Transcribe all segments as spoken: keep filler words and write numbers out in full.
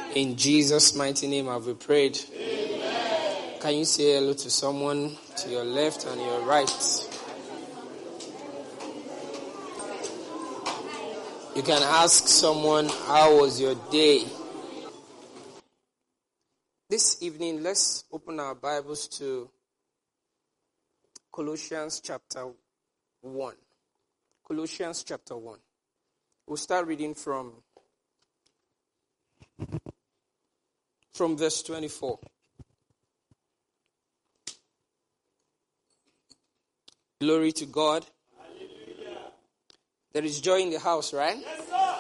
In Jesus' mighty name have we prayed. Amen. Can you say hello to someone to your left and your right? You can ask someone, how was your day? This evening, let's open our Bibles to Colossians chapter one. Colossians chapter one. We'll start reading from, from verse twenty-four. Glory to God. Hallelujah. There is joy in the house, right? Yes, sir.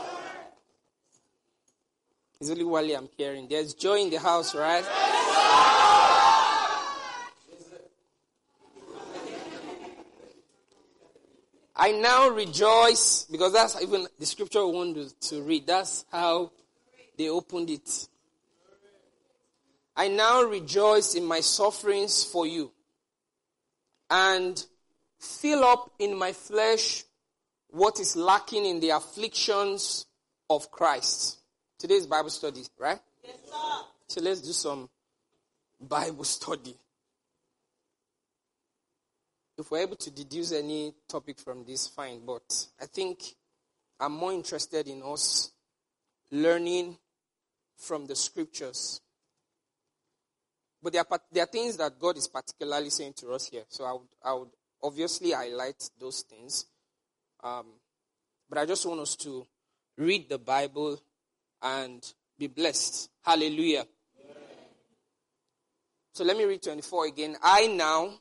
It's only Wally I'm hearing. There's joy in the house, right? I now rejoice, because that's even the scripture we want to read. That's how they opened it. I now rejoice in my sufferings for you, and fill up in my flesh what is lacking in the afflictions of Christ. Today's Bible study, right? Yes, sir. So let's do some Bible study. If we're able to deduce any topic from this, fine. But I think I'm more interested in us learning from the scriptures. But there are, there are things that God is particularly saying to us here. So I would, I would obviously highlight those things. Um, but I just want us to read the Bible and be blessed. Hallelujah. Amen. So let me read twenty-four again. I now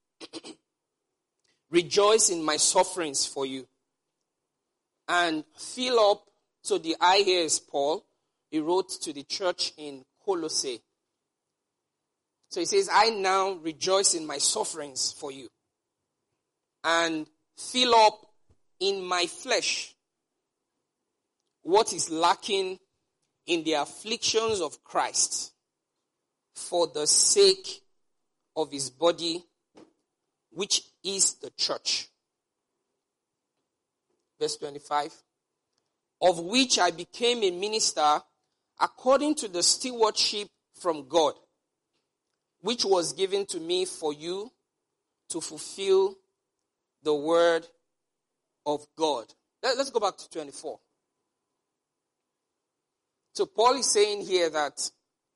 rejoice in my sufferings for you, and fill up. So the I here is Paul. He wrote to the church in Colossae. So he says, I now rejoice in my sufferings for you, and fill up in my flesh what is lacking in the afflictions of Christ, for the sake of his body, which is the church. Verse twenty-five. Of which I became a minister according to the stewardship from God, which was given to me for you to fulfill the word of God. Let's go back to twenty-four. So Paul is saying here that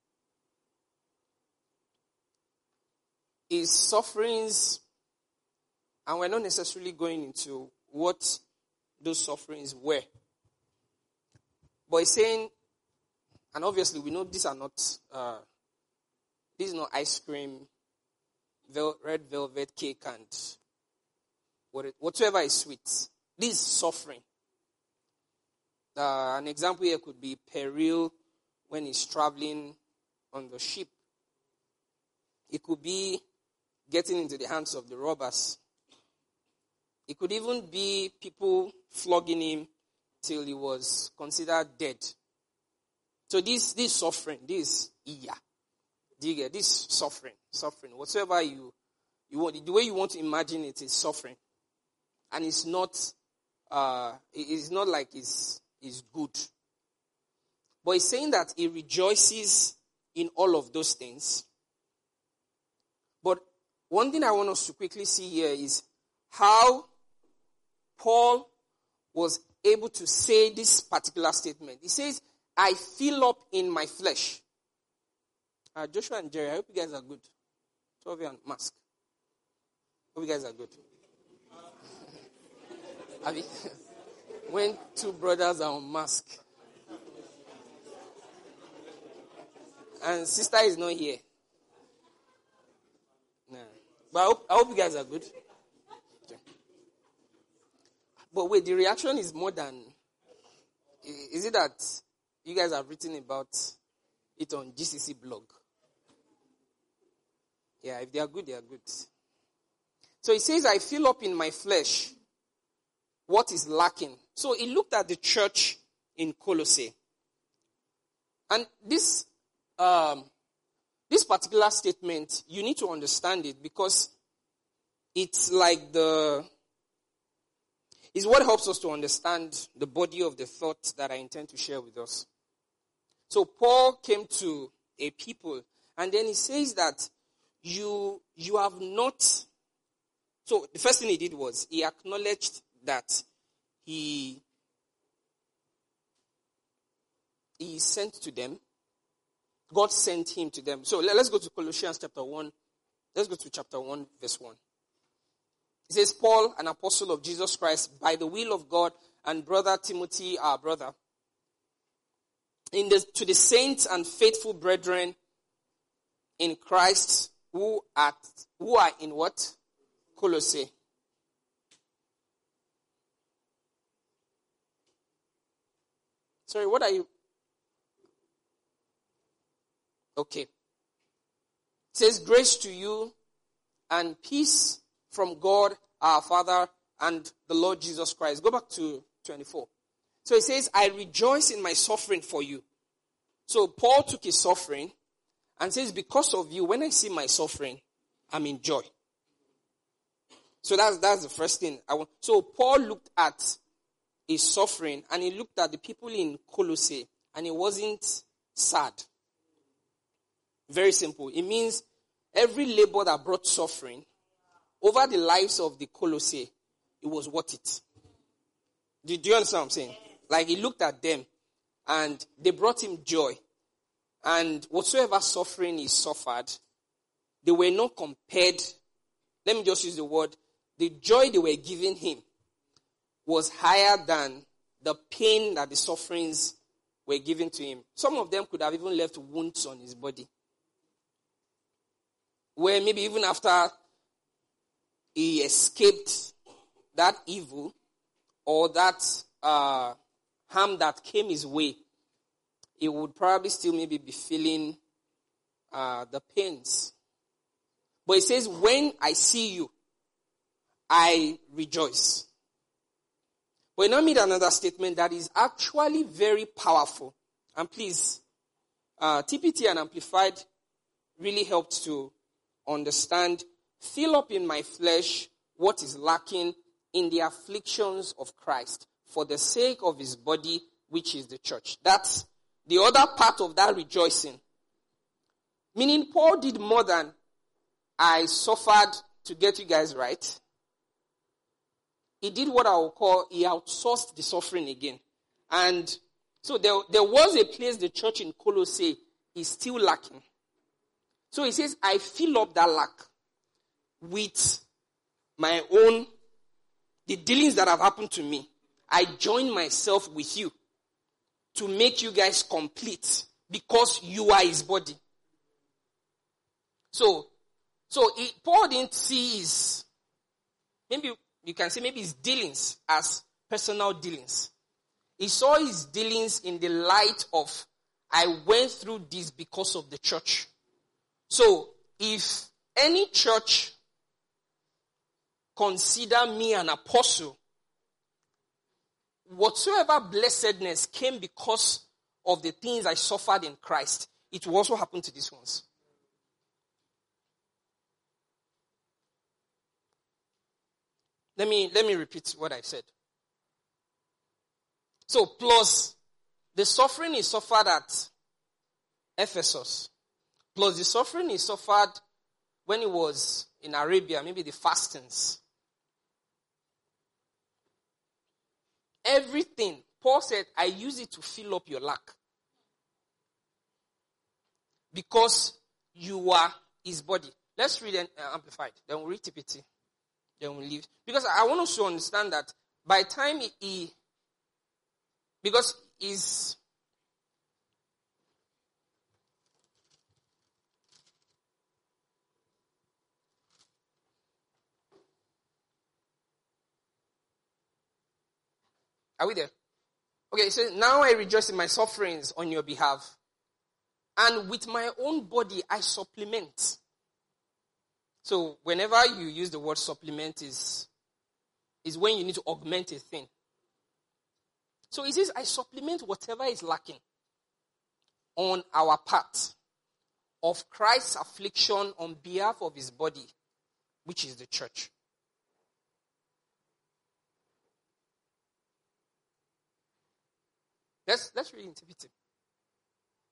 his sufferings, and we're not necessarily going into what those sufferings were, but he's saying, and obviously we know these are not, uh, this is not ice cream, vel- red velvet cake, and what it, whatsoever is sweet. This is suffering. Uh, an example here could be peril when he's traveling on the ship. It could be getting into the hands of the robbers. It could even be people flogging him till he was considered dead. So this this suffering, this iya, do you get this suffering, suffering, whatsoever you you want, the way you want to imagine it is suffering, and it's not, uh, it's not like it's is good. But he's saying that he rejoices in all of those things. But one thing I want us to quickly see here is how Paul was able to say this particular statement. He says, I fill up in my flesh. Uh, Joshua and Jerry, I hope you guys are good. Two of you on mask. Hope you guys are good. Abi? When two brothers are on mask. And sister is not here. Nah. But I hope, I hope you guys are good. Okay. But wait, the reaction is more than... Is it that you guys have written about it on G C C blog? Yeah, if they are good, they are good. So he says, I fill up in my flesh what is lacking. So he looked at the church in Colossae. And this um, this particular statement, you need to understand it because it's like the... It's what helps us to understand the body of the thought that I intend to share with us. So Paul came to a people, and then he says that you, you have not. So the first thing he did was he acknowledged that he, he sent to them. God sent him to them. So let, let's go to Colossians chapter one. Let's go to chapter one, verse one. It says, Paul, an apostle of Jesus Christ, by the will of God, and brother Timothy, our brother, in the, to the saints and faithful brethren in Christ who are, who are in what? Colossae. Sorry, what are you? Okay. It says, grace to you and peace from God our Father and the Lord Jesus Christ. Go back to twenty-four. So it says, I rejoice in my suffering for you. So Paul took his suffering and says, because of you, when I see my suffering, I'm in joy. So that's that's the first thing I want. So Paul looked at his suffering and he looked at the people in Colossae and he wasn't sad. Very simple. It means every labor that brought suffering over the lives of the Colossae, it was worth it. Do, do you understand what I'm saying? Like he looked at them and they brought him joy. And whatsoever suffering he suffered, they were not compared. Let me just use the word. The joy they were giving him was higher than the pain that the sufferings were giving to him. Some of them could have even left wounds on his body. Where maybe even after he escaped that evil or that uh, harm that came his way, he would probably still maybe be feeling uh, the pains. But it says, when I see you, I rejoice. But he now made another statement that is actually very powerful. And please, uh, T P T and Amplified really helped to understand, fill up in my flesh what is lacking in the afflictions of Christ for the sake of his body, which is the church. That's the other part of that rejoicing. Meaning Paul did more than I suffered to get you guys right. He did what I will call, he outsourced the suffering again. And so there, there was a place the church in Colossae is still lacking. So he says, I fill up that lack with my own, the dealings that have happened to me. I join myself with you to make you guys complete because you are his body. So, so he, Paul didn't see his, maybe you can say maybe his dealings as personal dealings. He saw his dealings in the light of, I went through this because of the church. So, if any church consider me an apostle, whatsoever blessedness came because of the things I suffered in Christ, it will also happen to these ones. Let me, let me repeat what I said. So, plus the suffering he suffered at Ephesus, plus the suffering he suffered when he was in Arabia, maybe the fastings. Everything, Paul said, I use it to fill up your lack. Because you are his body. Let's read and uh, Amplified. Then we'll read T P T. Then we'll leave. Because I want us to understand that by the time he, he because he's, are we there? Okay, so now I rejoice in my sufferings on your behalf. And with my own body, I supplement. So whenever you use the word supplement is, is when you need to augment a thing. So it says, I supplement whatever is lacking on our part of Christ's affliction on behalf of his body, which is the church. Let's, let's read it.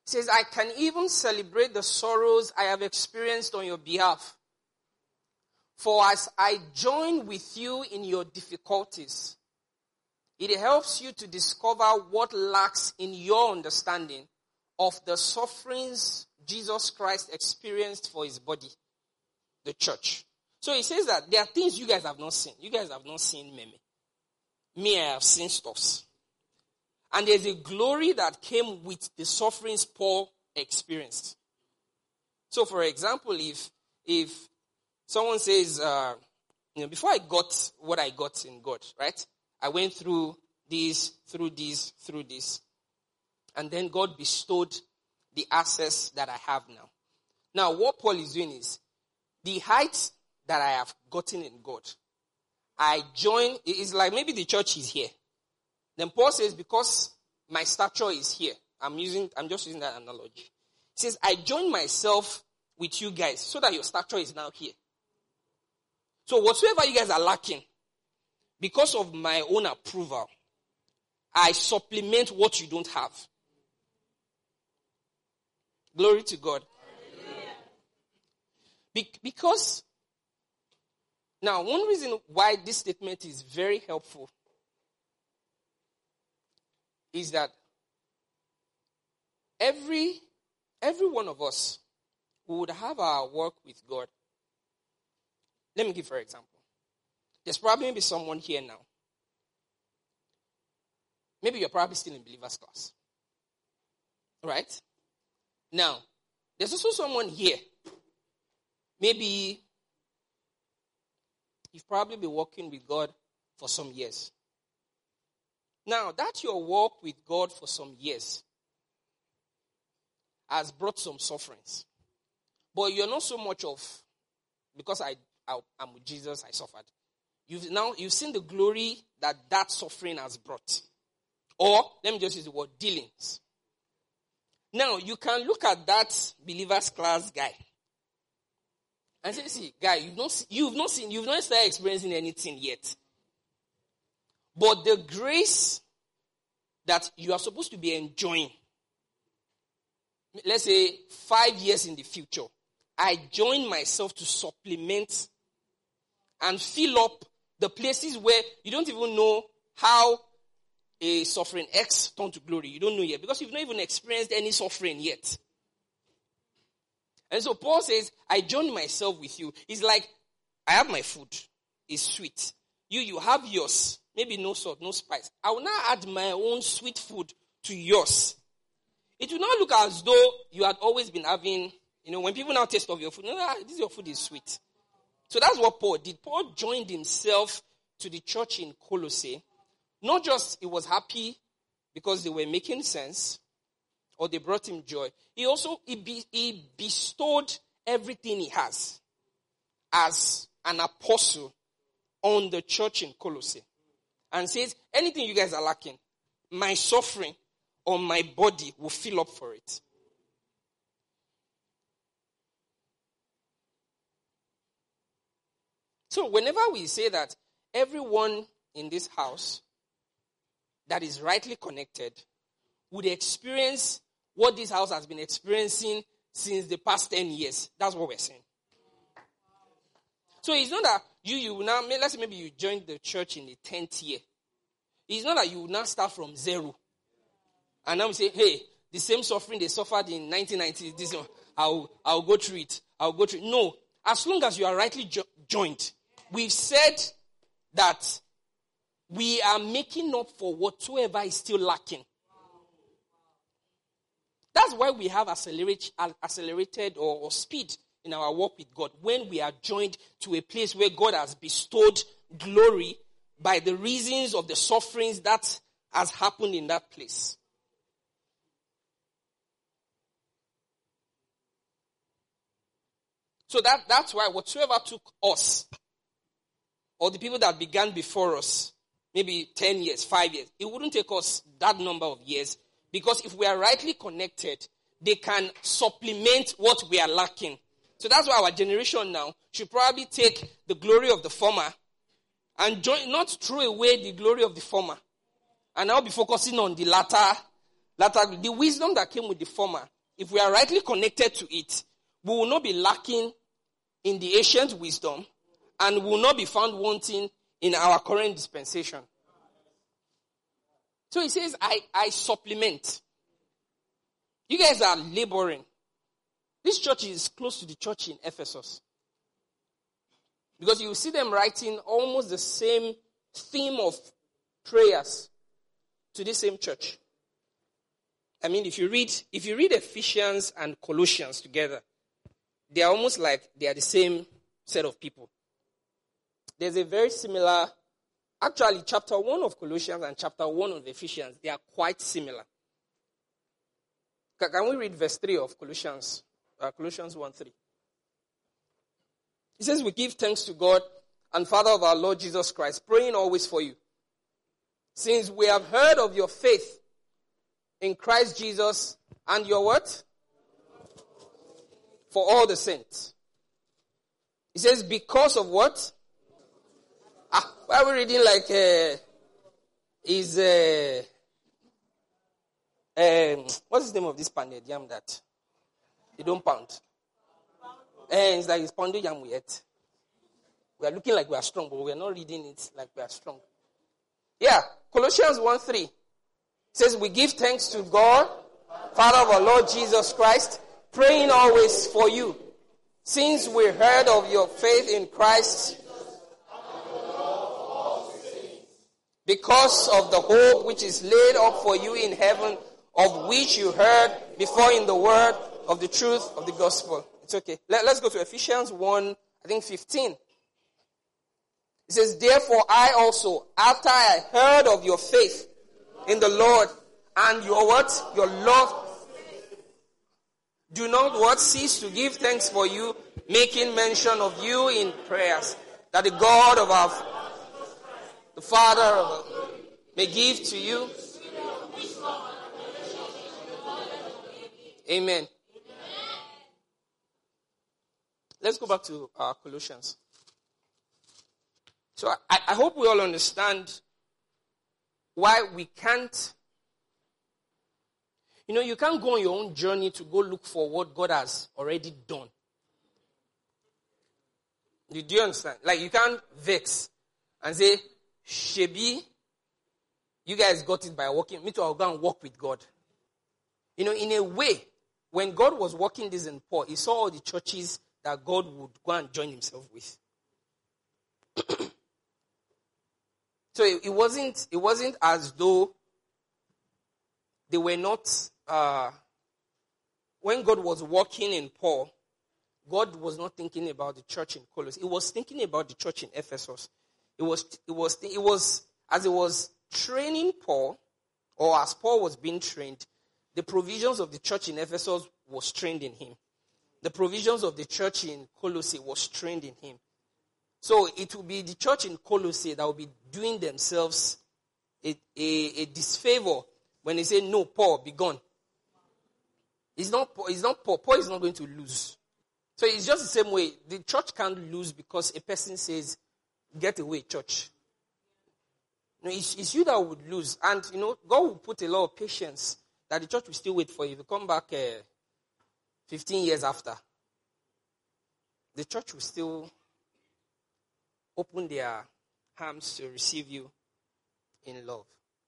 It says, I can even celebrate the sorrows I have experienced on your behalf. For as I join with you in your difficulties, it helps you to discover what lacks in your understanding of the sufferings Jesus Christ experienced for his body, the church. So he says that there are things you guys have not seen. You guys have not seen me. Me, I have seen stuffs. And there's a glory that came with the sufferings Paul experienced. So for example, if if someone says, uh, you know, before I got what I got in God, right? I went through this, through this, through this. And then God bestowed the access that I have now. Now, what Paul is doing is, the height that I have gotten in God, I join, it's like maybe the church is here. Then Paul says, because my stature is here, I'm using, I'm just using that analogy. He says, I join myself with you guys so that your stature is now here. So whatsoever you guys are lacking, because of my own approval, I supplement what you don't have. Glory to God. Be- because, now one reason why this statement is very helpful is that every, every one of us would have our work with God. Let me give for example. There's probably maybe someone here now. Maybe you're probably still in believer's class. Right? Now, there's also someone here. Maybe you've probably been walking with God for some years. Now, that your walk with God for some years has brought some sufferings. But you're not so much of, because I, I, I'm with Jesus, I suffered. You've now, you've seen the glory that that suffering has brought. Or, let me just use the word, dealings. Now, you can look at that believer's class guy and say, see, guy, you've not, you've not seen, you've not started experiencing anything yet. But the grace that you are supposed to be enjoying, let's say five years in the future, I join myself to supplement and fill up the places where you don't even know how a suffering X turned to glory. You don't know yet because you've not even experienced any suffering yet. And so Paul says, I join myself with you. It's like, I have my food. It's sweet. You, you have yours. Maybe no salt, no spice. I will now add my own sweet food to yours. It will not look as though you had always been having, you know, when people now taste of your food, no, no, this your food is sweet. So that's what Paul did. Paul joined himself to the church in Colossae. Not just he was happy because they were making sense or they brought him joy. He also he, be, he bestowed everything he has as an apostle on the church in Colossae. And says, anything you guys are lacking, my suffering on my body will fill up for it. So whenever we say that everyone in this house that is rightly connected would experience what this house has been experiencing since the past ten years. That's what we're saying. So it's not that you, you now, let's say maybe you joined the church in the tenth year. It's not that you will now start from zero. And now we say, hey, the same suffering they suffered in nineteen ninety, this one, I'll, I'll go through it. I'll go through it. No. As long as you are rightly jo- joined, we've said that we are making up for whatsoever is still lacking. That's why we have accelerate, accelerated or, or speed in our walk with God. When we are joined to a place where God has bestowed glory by the reasons of the sufferings that has happened in that place. So that, that's why whatsoever took us, or the people that began before us, maybe ten years, five years, it wouldn't take us that number of years, because if we are rightly connected, they can supplement what we are lacking. So that's why our generation now should probably take the glory of the former and join, not throw away the glory of the former, and now be focusing on the latter, latter, the wisdom that came with the former if we are rightly connected to it, we will not be lacking in the ancient wisdom and will not be found wanting in our current dispensation. So he says, I, I supplement. You guys are laboring. This church is close to the church in Ephesus. Because you see them writing almost the same theme of prayers to this same church. I mean, if you read, if you read Ephesians and Colossians together, they are almost like they are the same set of people. There's a very similar, actually chapter one of Colossians and chapter one of Ephesians, they are quite similar. Can we read verse three of Colossians, uh, Colossians one three? It says, we give thanks to God and Father of our Lord Jesus Christ, praying always for you. Since we have heard of your faith in Christ Jesus and your what? For all the saints. It says, because of what? Ah, why are we reading like, uh, is, uh, um, what's the name of this pounded yam that you don't pound? And it's like it's pounded yam we ate. We are looking like we are strong, but we are not reading it like we are strong. Yeah, Colossians one three says, we give thanks to God, Father of our Lord Jesus Christ, praying always for you, since we heard of your faith in Christ, because of the hope which is laid up for you in heaven, of which you heard before in the word of the truth of the gospel. It's okay. Let, let's go to Ephesians one, I think fifteen. It says, therefore I also, after I heard of your faith in the Lord and your what? Your love, do not what? Cease to give thanks for you, making mention of you in prayers, that the God of our, the Father of our, may give to you. Amen. Let's go back to uh, Colossians. So I, I hope we all understand why we can't, you know, you can't go on your own journey to go look for what God has already done. Do you understand? Like you can't vex and say, Shebi, you guys got it by working. Me too, I'll go and work with God. You know, in a way, when God was working this in Paul, he saw all the churches that God would go and join himself with. So it, it wasn't it wasn't as though they were not, uh, when God was working in Paul, God was not thinking about the church in Colossae. He was thinking about the church in Ephesus. It was, it was, it was, as he was training Paul, or as Paul was being trained, the provisions of the church in Ephesus was trained in him. The provisions of the church in Colossae was trained in him. So it will be the church in Colossae that will be doing themselves a, a, a disfavor when they say, no, Paul, be gone. It's not, it's not Paul. Paul is not going to lose. So it's just the same way. The church can't lose because a person says, get away, church. No, it's, it's you that would lose. And, you know, God will put a lot of patience that the church will still wait for you. If you come back uh, fifteen years after, the church will still open their arms to receive you in love.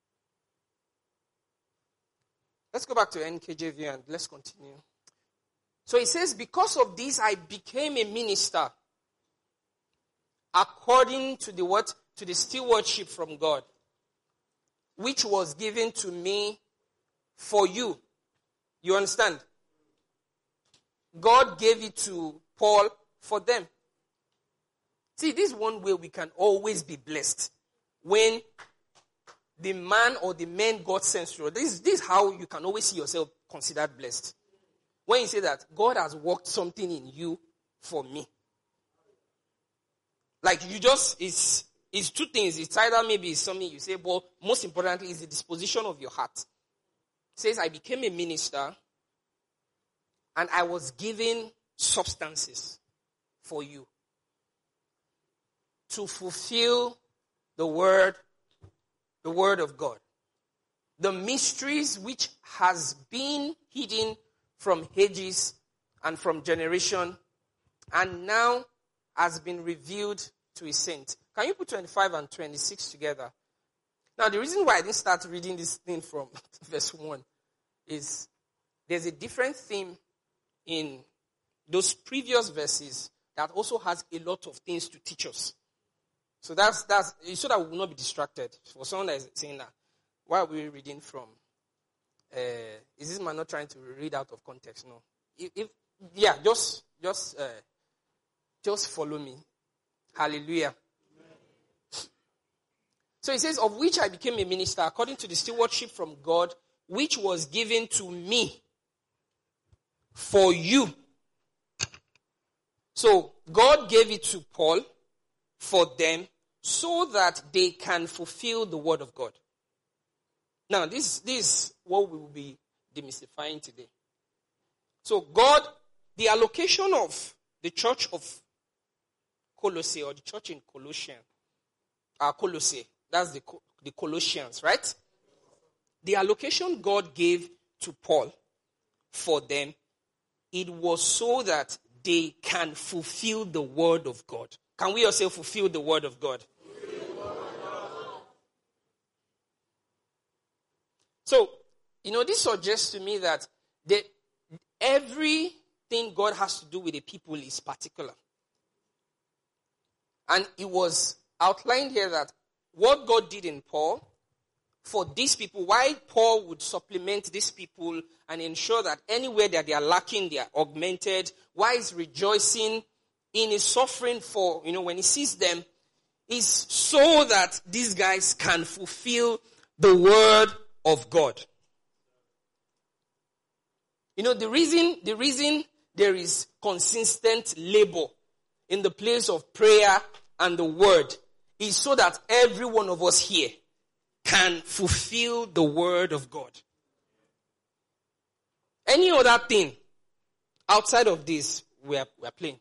Let's go back to N K J V and let's continue. So it says, because of this, I became a minister according to the what? To the stewardship from God, which was given to me for you. You understand? God gave it to Paul for them. See, this is one way we can always be blessed. When the man or the men God sends through. This, this is how you can always see yourself considered blessed. When you say that God has worked something in you for me. Like you just, it's, it's two things. It's either maybe it's something you say, but most importantly is the disposition of your heart. It says, I became a minister and I was given substances for you to fulfill the word, the word of God. The mysteries which has been hidden from ages and from generation, and now has been revealed to his saints. Can you put twenty-five and twenty-six together? Now, the reason why I didn't start reading this thing from verse one is there's a different theme in those previous verses that also has a lot of things to teach us. So that's that's so that we will not be distracted. For someone that is saying that, why are we reading from? Uh, is this man not trying to read out of context? No. If, if yeah, just just uh, just follow me. Hallelujah. So he says, of which I became a minister according to the stewardship from God, which was given to me for you. So God gave it to Paul for them so that they can fulfill the word of God. Now, this, this is what we will be demystifying today. So God, the allocation of the church of Colossae, or the church in Colossian, uh, Colossae, that's the, the Colossians, right? The allocation God gave to Paul for them, it was so that they can fulfill the word of God. Can we also fulfill the word of God? So, you know, this suggests to me that the, everything God has to do with the people is particular. And it was outlined here that what God did in Paul, for these people, why Paul would supplement these people and ensure that anywhere that they are lacking, they are augmented, why he's rejoicing in his suffering for, you know, when he sees them, is so that these guys can fulfill the word of God. You know, the reason, the reason there is consistent labor in the place of prayer and the word is so that every one of us here can fulfill the word of God. Any other thing outside of this, we are, we are playing.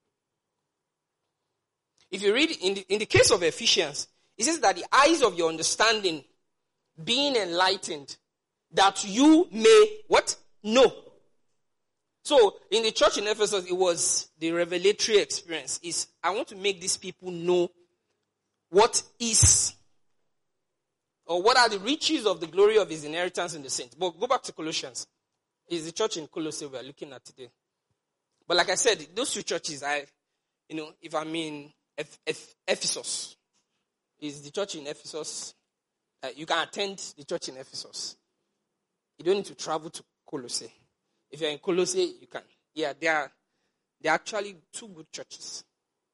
If you read in the, in the case of Ephesians, it says that the eyes of your understanding being enlightened, that you may, what? Know. So, in the church in Ephesus, it was the revelatory experience. Is I want to make these people know what is, or what are the riches of the glory of his inheritance in the saints. But go back to Colossians. It's the church in Colossae we are looking at today. But like I said, those two churches, I, you know, if I'm in Eph- Eph- Ephesus, is the church in Ephesus. Uh, you can attend the church in Ephesus. You don't need to travel to Colossae. If you're in Colossae, you can. Yeah, they are, they are actually two good churches.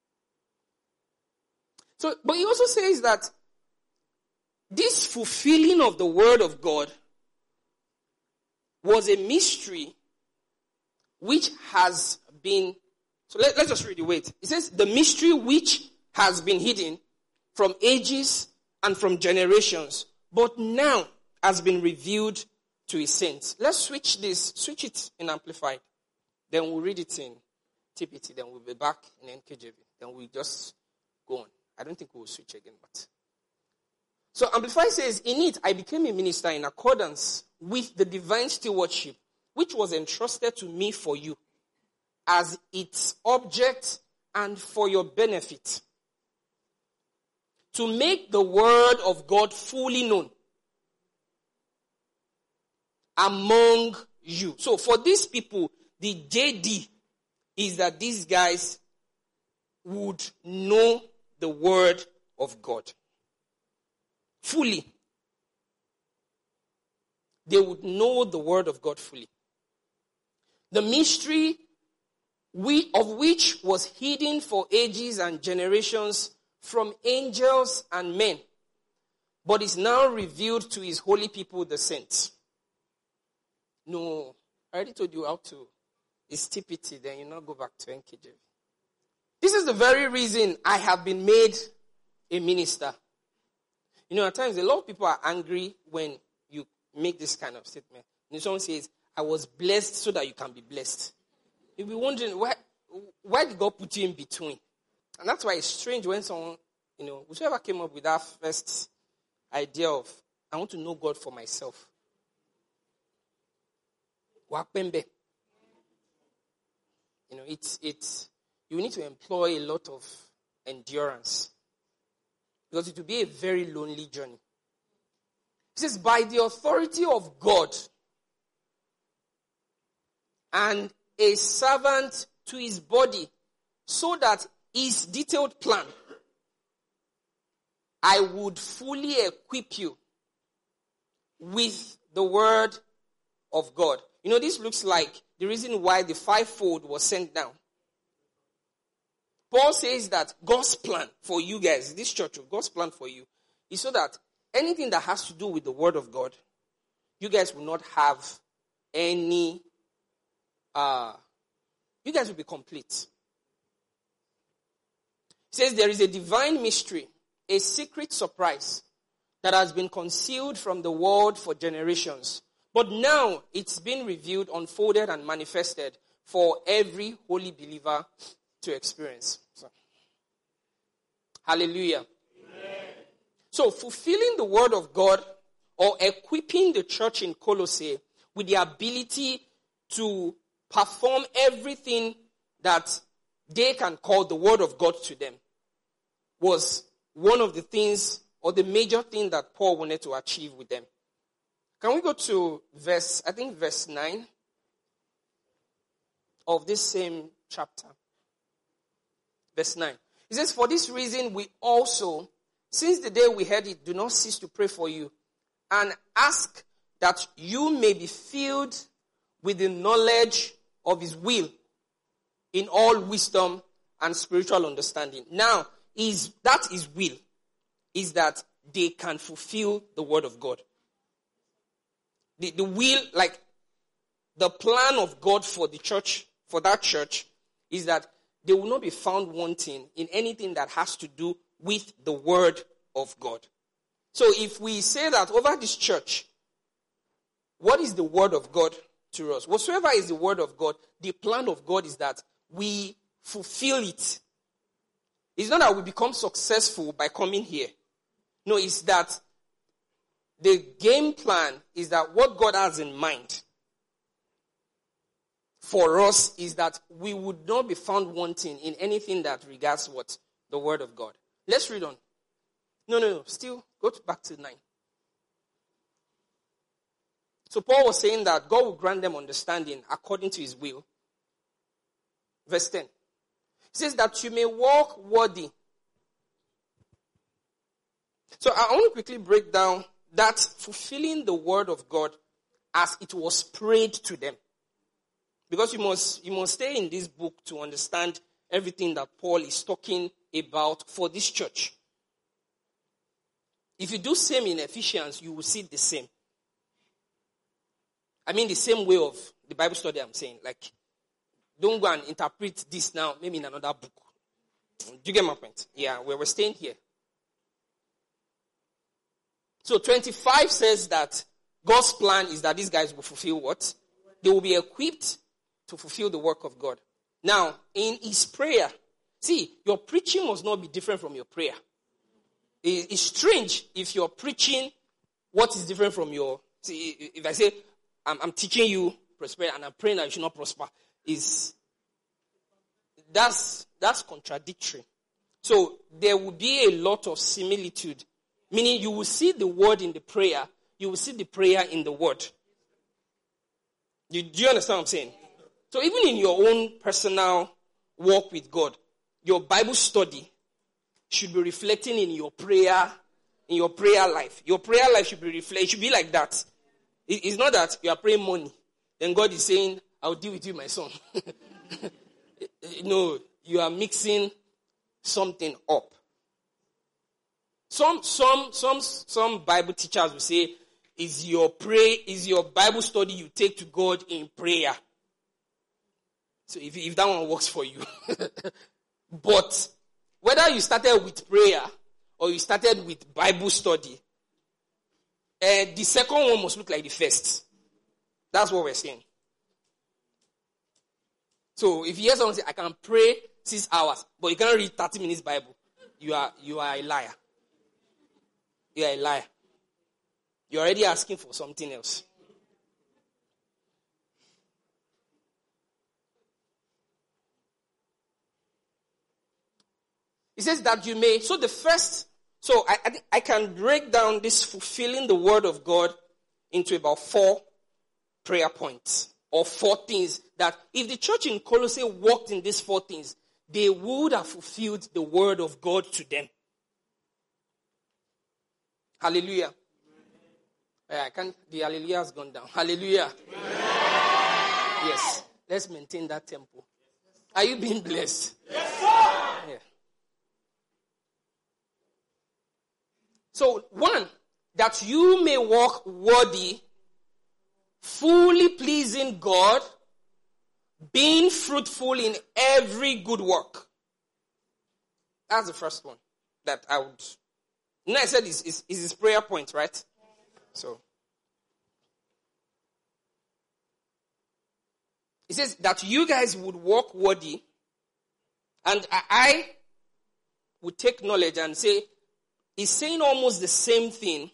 So, but he also says that this fulfilling of the word of God was a mystery which has been, so let, let's just read the wait. It says, the mystery which has been hidden from ages and from generations, but now has been revealed to his saints. Let's switch this, switch it in Amplified. Then we'll read it in T P T. Then we'll be back in N K J V. Then we'll just go on. I don't think we'll switch again, but. So Amplified says, in it I became a minister in accordance with the divine stewardship, which was entrusted to me for you, as its object and for your benefit, to make the word of God fully known among you. So for these people, the J D is that these guys would know the word of God fully. They would know the word of God fully. The mystery we, of which was hidden for ages and generations from angels and men, but is now revealed to his holy people, the saints. No, I already told you how to. It's T P T, then you now go back to N K J V. This is the very reason I have been made a minister. You know, at times a lot of people are angry when you make this kind of statement. And someone says, I was blessed so that you can be blessed. You'll be wondering, why, why did God put you in between? And that's why it's strange when someone, you know, whoever came up with that first idea of, I want to know God for myself. Wakpembe. You know, it's it's you need to employ a lot of endurance because it will be a very lonely journey. It says, by the authority of God and a servant to his body, so that his detailed plan, I would fully equip you with the word of God. You know, this looks like the reason why the fivefold was sent down. Paul says that God's plan for you guys, this church, God's plan for you, is so that anything that has to do with the word of God, you guys will not have any, uh, you guys will be complete. It says there is a divine mystery, a secret surprise that has been concealed from the world for generations. But now it's been revealed, unfolded, and manifested for every holy believer to experience. So, hallelujah. Amen. So fulfilling the word of God or equipping the church in Colossae with the ability to perform everything that they can call the word of God to them was one of the things or the major thing that Paul wanted to achieve with them. Can we go to verse, I think verse nine of this same chapter? Verse nine. It says, for this reason we also, since the day we heard it, do not cease to pray for you and ask that you may be filled with the knowledge of his will in all wisdom and spiritual understanding. Now, is that his will, is that they can fulfill the word of God. The, the will, like the plan of God for the church, for that church, is that they will not be found wanting in anything that has to do with the word of God. So if we say that over this church, what is the word of God to us? Whatsoever is the word of God, the plan of God is that we fulfill it. It's not that we become successful by coming here. No, it's that the game plan is that what God has in mind for us is that we would not be found wanting in anything that regards what? The word of God. Let's read on. No, no, no. Still, go to back to nine. So Paul was saying that God will grant them understanding according to his will. Verse ten. It says that you may walk worthy. So I want to quickly break down that fulfilling the word of God as it was prayed to them. Because you must, you must stay in this book to understand everything that Paul is talking about for this church. If you do same in Ephesians, you will see the same. I mean the same way of the Bible study I'm saying. Like, don't go and interpret this now, maybe in another book. Do you get my point? Yeah, where we're staying here. So twenty-five says that God's plan is that these guys will fulfill what? They will be equipped to fulfill the work of God. Now, in his prayer, see, your preaching must not be different from your prayer. It's strange if you're preaching what is different from your... See, if I say, I'm, I'm teaching you prosperity and I'm praying that you should not prosper, is that's, that's contradictory. So there will be a lot of similitude. Meaning you will see the word in the prayer, you will see the prayer in the word. You, do you understand what I'm saying? So even in your own personal walk with God, your Bible study should be reflecting in your prayer, in your prayer life. Your prayer life should be reflect. It should be like that. It, it's not that you are praying money, then God is saying, "I'll deal with you, my son." No, you are mixing something up. Some, some, some, some Bible teachers will say, "Is your pray, is your Bible study you take to God in prayer?" So if, if that one works for you. But whether you started with prayer or you started with Bible study, uh, the second one must look like the first. That's what we're saying. So if you hear someone say, "I can pray six hours, but you can't read thirty minutes Bible," you are you are a liar. You are a liar. You're already asking for something else. It says that you may, so the first, so I, I, I can break down this fulfilling the word of God into about four prayer points or four things that if the church in Colossae walked in these four things, they would have fulfilled the word of God to them. Hallelujah. Yeah, I can't, the hallelujah has gone down. Hallelujah. Yes. Let's maintain that tempo. Are you being blessed? Yes, sir. Yeah. So, one, that you may walk worthy, fully pleasing God, being fruitful in every good work. That's the first one that I would. You know, I said is is his prayer point, right? So, it says that you guys would walk worthy, and I would take knowledge and say, he's saying almost the same thing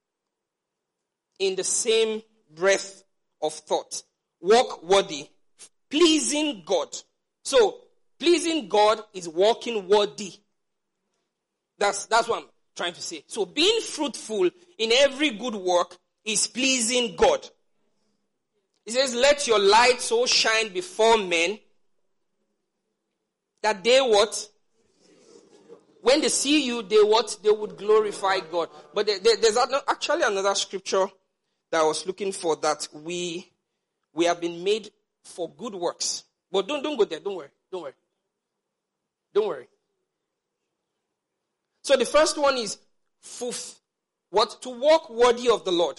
in the same breath of thought. Walk worthy, pleasing God. So, pleasing God is walking worthy. That's, that's what I'm trying to say. So, being fruitful in every good work is pleasing God. It says, let your light so shine before men that they what? When they see you, they what? They would glorify God. But there, there, there's actually another scripture that I was looking for, that we we have been made for good works. But don't, don't go there. Don't worry. Don't worry. Don't worry. So the first one is fuf, what? To walk worthy of the Lord.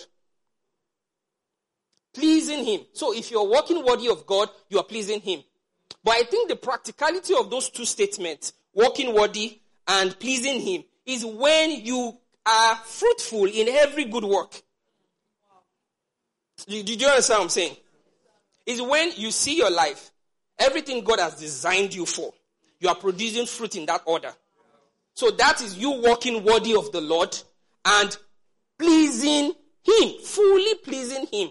Pleasing him. So if you're walking worthy of God, you are pleasing him. But I think the practicality of those two statements, walking worthy and pleasing him, is when you are fruitful in every good work. Did you understand what I'm saying? It's when you see your life, everything God has designed you for, you are producing fruit in that order. So that is you walking worthy of the Lord and pleasing him, fully pleasing him.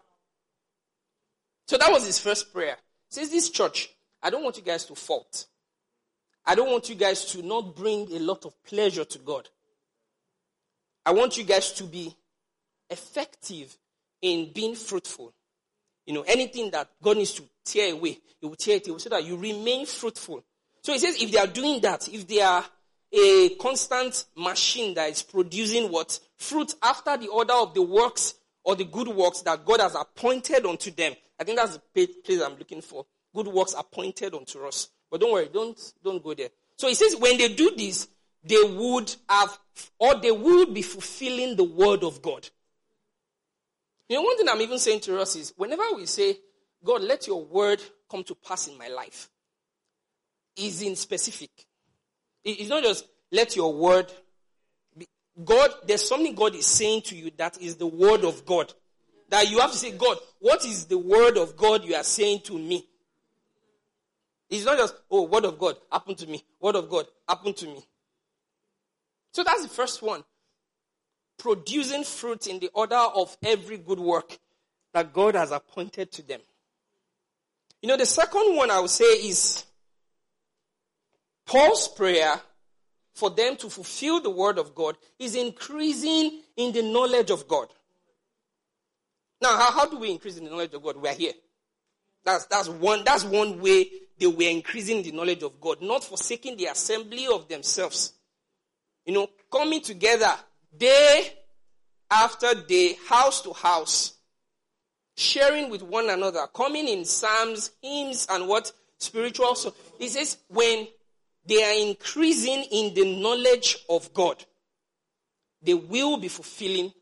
So that was his first prayer. He says, this church, I don't want you guys to fault. I don't want you guys to not bring a lot of pleasure to God. I want you guys to be effective in being fruitful. You know, anything that God needs to tear away, He will tear it away so that you remain fruitful. So he says if they are doing that, if they are a constant machine that is producing what? Fruit after the order of the works or the good works that God has appointed unto them. I think that's the place I'm looking for. Good works appointed unto us. But don't worry, don't, don't go there. So he says when they do this, they would have, or they will be fulfilling the word of God. You know, one thing I'm even saying to us is, whenever we say, God, let your word come to pass in my life, is in specific. It's not just let your word be. God, there's something God is saying to you that is the word of God. That you have to say, God, what is the word of God you are saying to me? It's not just, oh, word of God, happen to me. Word of God, happen to me. So that's the first one. Producing fruit in the order of every good work that God has appointed to them. You know, the second one I would say is Paul's prayer for them to fulfill the word of God is increasing in the knowledge of God. Now, how, how do we increase in the knowledge of God? We are here. That's, that's one, that's one way they were increasing the knowledge of God, not forsaking the assembly of themselves. You know, coming together day after day, house to house, sharing with one another, coming in psalms, hymns, and what? Spiritual. So he says when they are increasing in the knowledge of God, they will be fulfilling.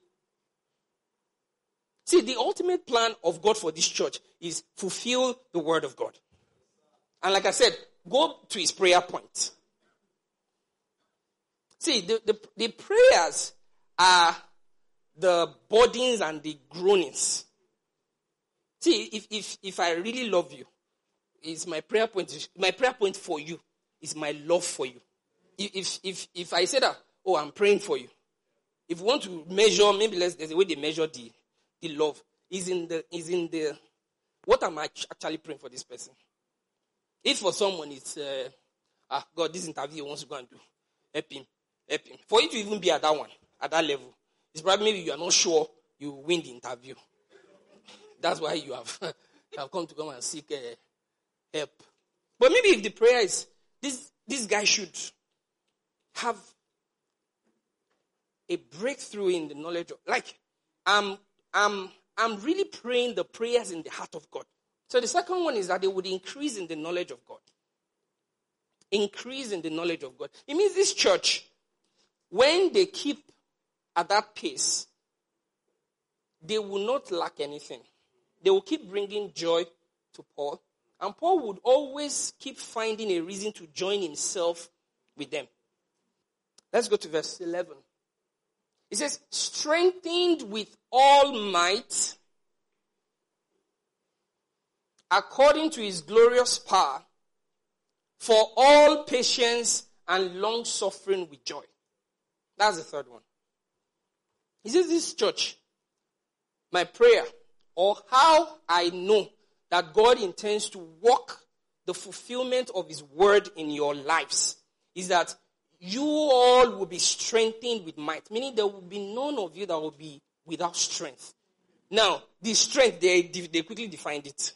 See, the ultimate plan of God for this church is fulfill the word of God. And like I said, go to his prayer point. See, the, the, the prayers are the burdens and the groanings. See, if, if, if I really love you, is my prayer point, my prayer point for you is my love for you. If, if, if I say that, oh, I'm praying for you. If you want to measure, maybe let's, there's a way they measure the, the love. Is in the, is in the, what am I actually praying for this person? If for someone it's, uh, ah, God, this interview he wants to go and do. Help him. Help him. For you to even be at that one, at that level, it's probably maybe you are not sure you will win the interview. That's why you have, you have come to come and seek uh, help. But maybe if the prayer is, this, this guy should have a breakthrough in the knowledge of, like, I'm, I'm, I'm really praying the prayers in the heart of God. So the second one is that they would increase in the knowledge of God. Increase in the knowledge of God. It means this church, when they keep at that pace, they will not lack anything. They will keep bringing joy to Paul. And Paul would always keep finding a reason to join himself with them. Let's go to verse eleven. It says, strengthened with all might, according to his glorious power, for all patience and long suffering with joy. That's the third one. He says, this church, my prayer, or how I know that God intends to work the fulfillment of his word in your lives, is that you all will be strengthened with might. Meaning there will be none of you that will be without strength. Now, the strength, they, they quickly defined it.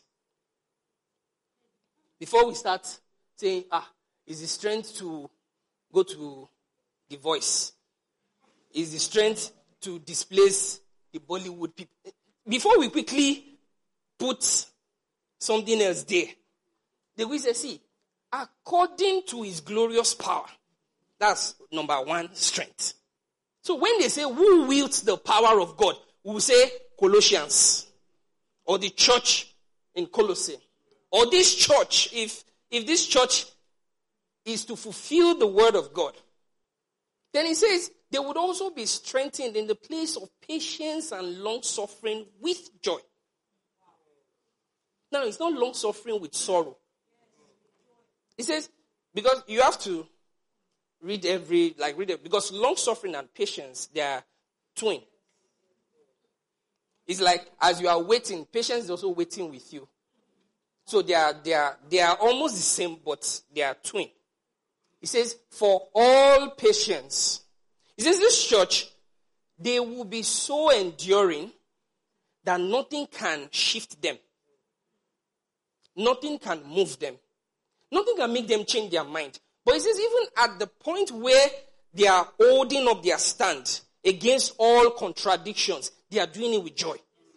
Before we start saying, ah, is the strength to go to The Voice? Is the strength to displace the Bollywood people? Before we quickly put something else there, they will say, see, according to his glorious power. That's number one, strength. So when they say, who wields the power of God? We will say Colossians. Or the church in Colossae. Or this church, if, if this church is to fulfill the word of God. Then he says, they would also be strengthened in the place of patience and long suffering with joy. Now, it's not long suffering with sorrow. He says, because you have to read every, like read it, because long suffering and patience, they are twin. It's like, as you are waiting, patience is also waiting with you. So they are, they are, they are almost the same, but they are twin. He says, for all patience. He says, this church, they will be so enduring that nothing can shift them. Nothing can move them. Nothing can make them change their mind. But he says, even at the point where they are holding up their stand against all contradictions, they are doing it with joy.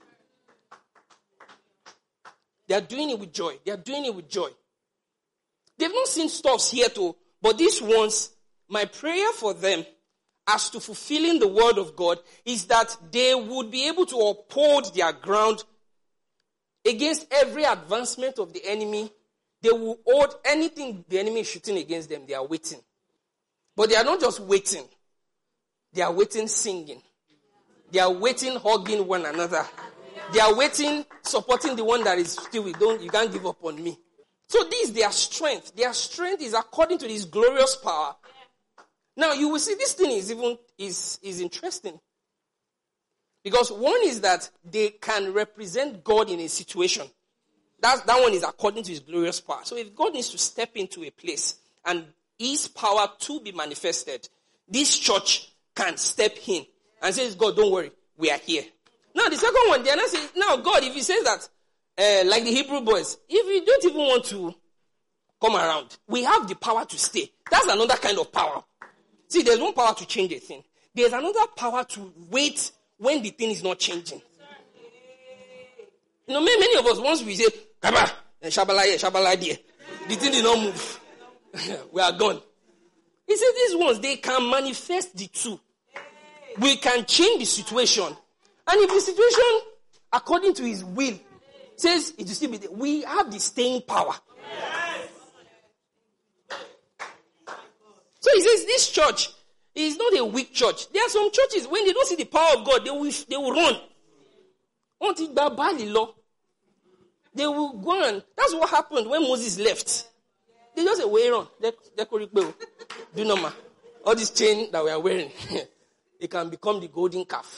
They are doing it with joy. They are doing it with joy. They've not seen stuffs here too, but these ones, my prayer for them as to fulfilling the word of God is that they would be able to uphold their ground against every advancement of the enemy. They will hold anything the enemy is shooting against them. They are waiting. But they are not just waiting. They are waiting singing. They are waiting hugging one another. They are waiting supporting the one that is still with don't you can't give up on me. So this is their strength. Their strength is according to this glorious power. Now you will see this thing is even is, is interesting. Because one is that they can represent God in a situation. That, that one is according to his glorious power. So if God needs to step into a place and his power to be manifested, this church can step in and says, God, don't worry, we are here. Now the second one, they are not saying, now God, if he says that, uh, like the Hebrew boys, if you don't even want to come around, we have the power to stay. That's another kind of power. See, there's one power to change a thing. There's another power to wait when the thing is not changing. You know, many, many of us, once we say, Kaba, Shabala here, Shabala there, the thing did not move. We are gone. He says these ones, they can manifest the two. We can change the situation. And if the situation, according to his will, says it will still be there, we have the staying power. Yes. So he says this church is not a weak church. There are some churches, when they don't see the power of God, they will, they will run. Until the law, they will go on. That's what happened when Moses left. They just say, wait on. Do normal. All this chain that we are wearing, it can become the golden calf.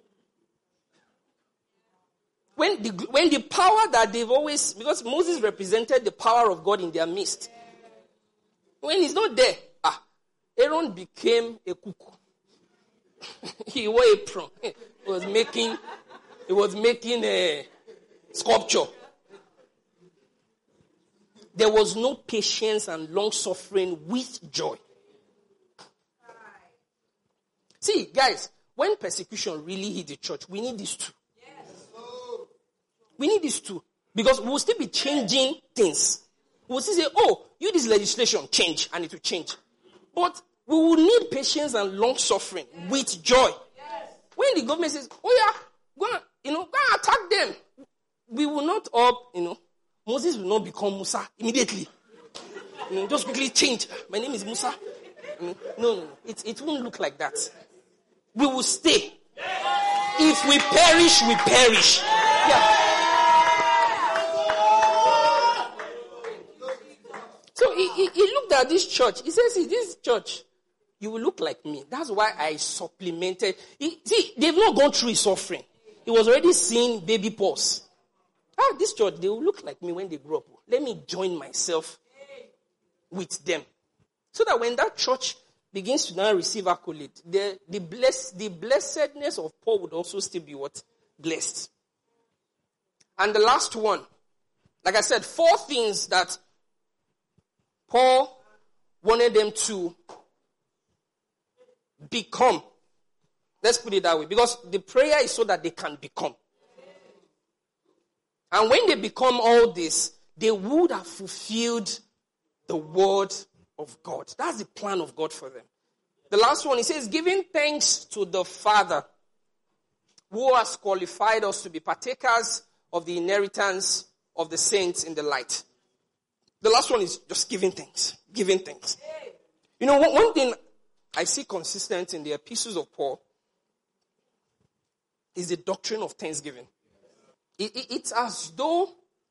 When the, when the power that they've always, because Moses represented the power of God in their midst. When he's not there, ah, Aaron became a cook. He wore apron. He was making, he was making a sculpture. There was no patience and long suffering with joy. See, guys, when persecution really hit the church, we need these two. Yes. We need these two. Because we'll still be changing things. We'll still say, oh, you this legislation, change, and it will change. But we will need patience and long suffering with joy. Yes. When the government says, oh yeah, go and, you know, go and attack them. We will not all, you know, Moses will not become Musa immediately. You know, just quickly change. My name is Musa. You know, no, no, no. It, it won't look like that. We will stay. If we perish, we perish. Yeah. So he, he, he looked at this church. He says, see, this church, you will look like me. That's why I supplemented. He, see, they've not gone through his suffering. He was already seeing baby pause. Ah, this church, they will look like me when they grow up. Let me join myself with them. So that when that church begins to now receive accolade, the, the, bless, the blessedness of Paul would also still be what? Blessed. And the last one, like I said, four things that Paul wanted them to become. Let's put it that way. Because the prayer is so that they can become. And when they become all this, they would have fulfilled the word of God. That's the plan of God for them. The last one, he says, giving thanks to the Father who has qualified us to be partakers of the inheritance of the saints in the light. The last one is just giving thanks. Giving thanks. You know, one, one thing I see consistent in the epistles of Paul is the doctrine of thanksgiving. It, it, it's as though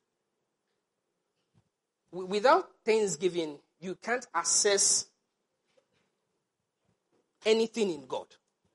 without thanksgiving, you can't access anything in God.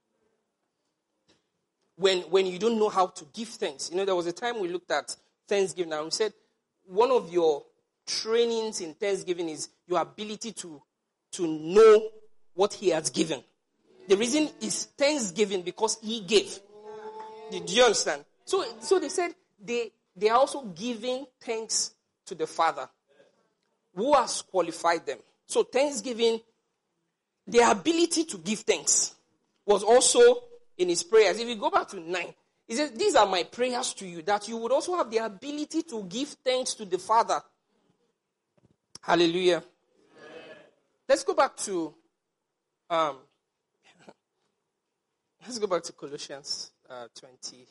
When, when you don't know how to give thanks. You know, there was a time we looked at thanksgiving and we said one of your trainings in thanksgiving is your ability to, to know what he has given. The reason is thanksgiving because he gave. Did you understand? So, so they said they, they are also giving thanks to the Father who has qualified them. So thanksgiving, the ability to give thanks was also in his prayers. If you go back to nine, he says, these are my prayers to you, that you would also have the ability to give thanks to the Father. Hallelujah. Amen. Let's go back to, um, let's go back to Colossians uh, twenty-five.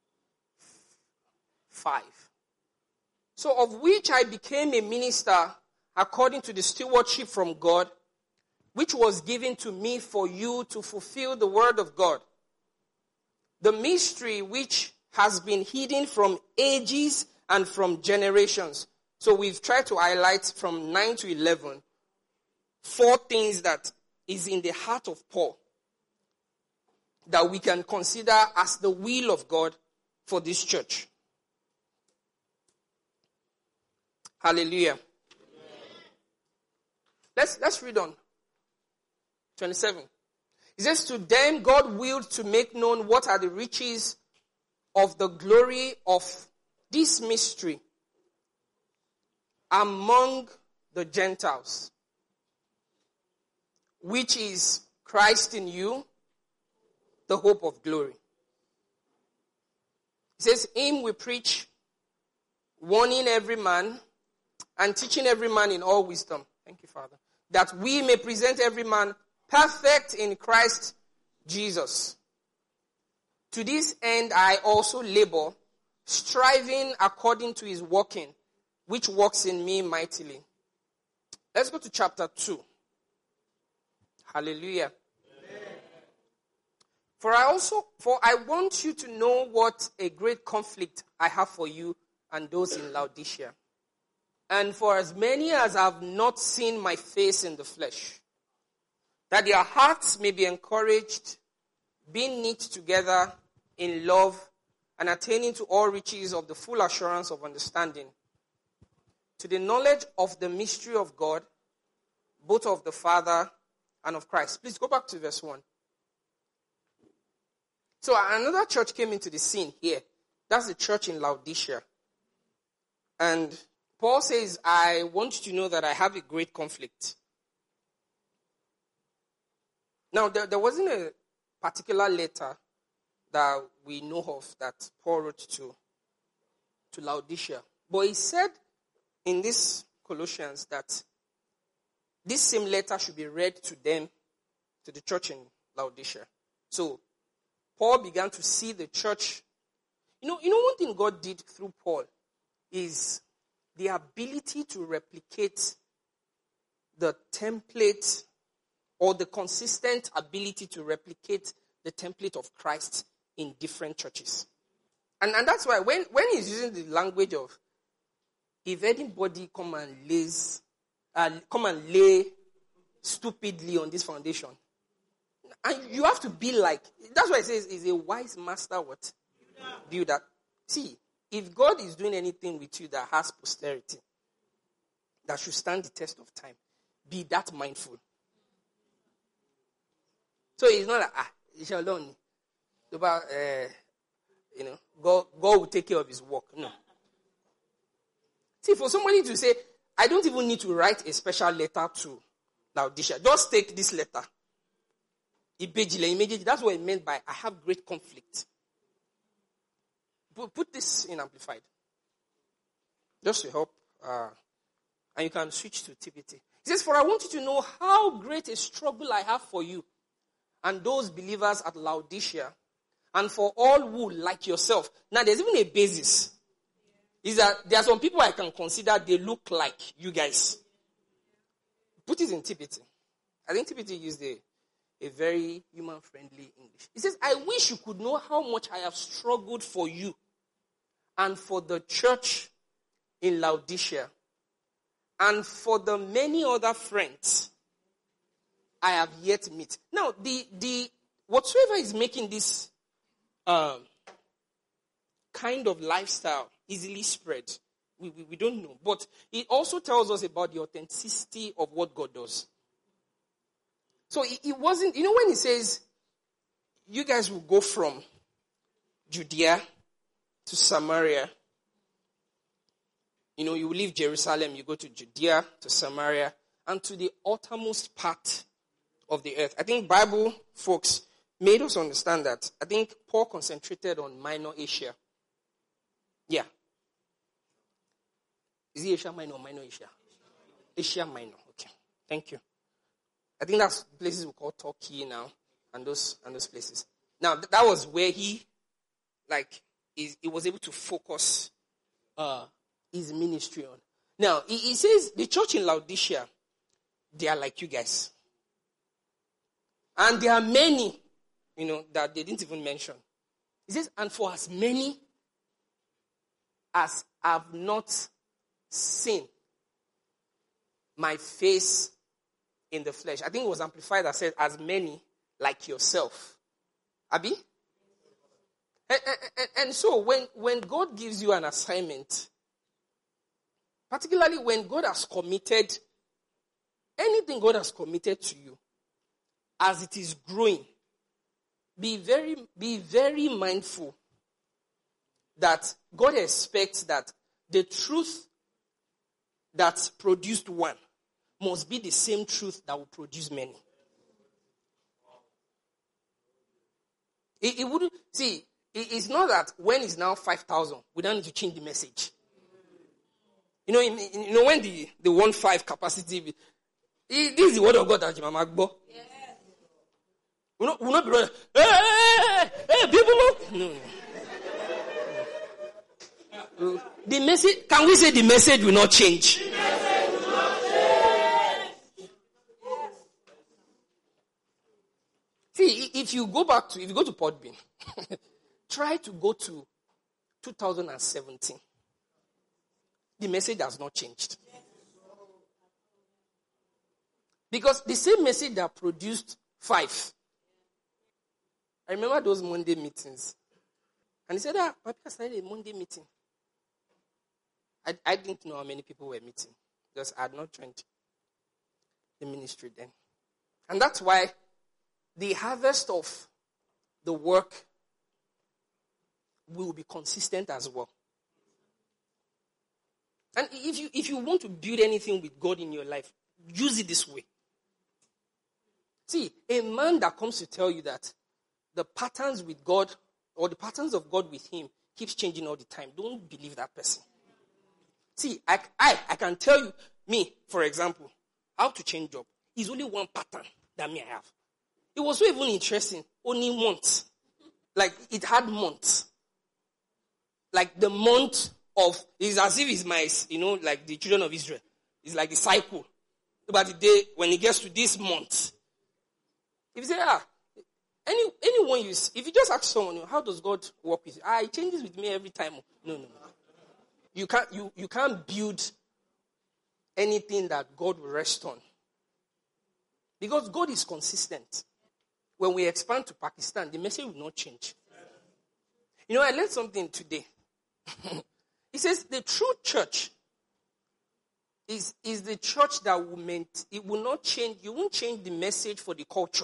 So, of which I became a minister according to the stewardship from God, which was given to me for you to fulfill the word of God. The mystery which has been hidden from ages and from generations. So we've tried to highlight from nine to eleven, four things that is in the heart of Paul that we can consider as the will of God for this church. Hallelujah. Amen. Let's, let's read on. twenty-seven. It says, to them God willed to make known what are the riches of the glory of this mystery among the Gentiles, which is Christ in you, the hope of glory. It says, him we preach, warning every man and teaching every man in all wisdom. Thank you, Father. That we may present every man perfect in Christ Jesus. To this end I also labor, striving according to his working, which works in me mightily. Let's go to chapter two. Hallelujah. Amen. For I also, for I want you to know what a great conflict I have for you and those in Laodicea. And for as many as have not seen my face in the flesh, that their hearts may be encouraged, being knit together in love, and attaining to all riches of the full assurance of understanding, to the knowledge of the mystery of God, both of the Father and of Christ. Please go back to verse one. So another church came into the scene here. That's the church in Laodicea. And Paul says, I want you to know that I have a great conflict. Now, there, there wasn't a particular letter that we know of that Paul wrote to, to Laodicea. But he said in this Colossians that this same letter should be read to them, to the church in Laodicea. So, Paul began to see the church. You know, you know one thing God did through Paul is the ability to replicate the template or the consistent ability to replicate the template of Christ in different churches. And, and that's why when, when he's using the language of if anybody come and lays, uh, come and lay stupidly on this foundation, and you have to be like, that's why it says is a wise master what? Builder. See, if God is doing anything with you that has posterity, that should stand the test of time, be that mindful. So it's not like, ah, you shall learn. About, uh, you know, God, God will take care of his work. No. See, for somebody to say, I don't even need to write a special letter to Laodicea. Just take this letter. Immediately, that's what it meant by I have great conflict. Put, put this in Amplified. Just to help. Uh, and you can switch to T P T. He says, for I want you to know how great a struggle I have for you and those believers at Laodicea, and for all who, like yourself. Now, there's even a basis. Is that there are some people I can consider they look like you guys. Put it in T P T. I think T P T used a, a very human-friendly English. It says, I wish you could know how much I have struggled for you and for the church in Laodicea and for the many other friends I have yet met. Now, the the whatsoever is making this um, kind of lifestyle easily spread, we, we, we don't know. But it also tells us about the authenticity of what God does. So it, it wasn't, you know, when he says, you guys will go from Judea to Samaria. You know, you will leave Jerusalem, you go to Judea, to Samaria, and to the uttermost part of the earth. I think Bible folks made us understand that. I think Paul concentrated on Minor Asia. Yeah. Is it Asia Minor or Minor Asia? Asia Minor. Okay. Thank you. I think that's places we call Turkey now, and those and those places. Now th- that was where he, like, he, he was able to focus uh, his ministry on. Now he, he says the church in Laodicea, they are like you guys, and there are many, you know, that they didn't even mention. He says, and for as many as have not seen my face in the flesh. I think it was Amplified that said, as many like yourself. Abi? And, and, and so when, when God gives you an assignment, particularly when God has committed, anything God has committed to you, as it is growing, be very, be very mindful that God expects that the truth that produced one must be the same truth that will produce many. It, it wouldn't, see, it, it's not that when it's now five thousand, we don't need to change the message. You know, in, in, you know when the, the one five capacity, it, this is the word of God that you mama gbo. Yes. We'll not, we'll not be running, hey, hey, hey, hey, people, no, no. The message, can we say the message will not change? The message will not change. See, if you go back to, if you go to Podbean, try to go to two thousand seventeen. The message has not changed. Because the same message that produced five. I remember those Monday meetings. And he said, ah, my pastor started a Monday meeting. I, I didn't know how many people were meeting because I had not joined. the ministry then. And that's why the harvest of the work will be consistent as well. And if you if you want to build anything with God in your life, use it this way. See, a man that comes to tell you that the patterns with God or the patterns of God with him keeps changing all the time, don't believe that person. See, I, I, I can tell you, me, for example, how to change job. It's only one pattern that me I have. It was so even interesting, only months. Like, it had months. Like, the month of, it's as if it's my, you know, like the children of Israel. It's like the cycle. But the day, when it gets to this month, if you say, ah, any, anyone you, if you just ask someone, how does God work with you? Ah, it changes with me every time. No, no, no. You can't, you, you can't build anything that God will rest on. Because God is consistent. When we expand to Pakistan, the message will not change. You know, I learned something today. It says the true church is, is the church that will meant, it will not change, you won't change the message for the culture.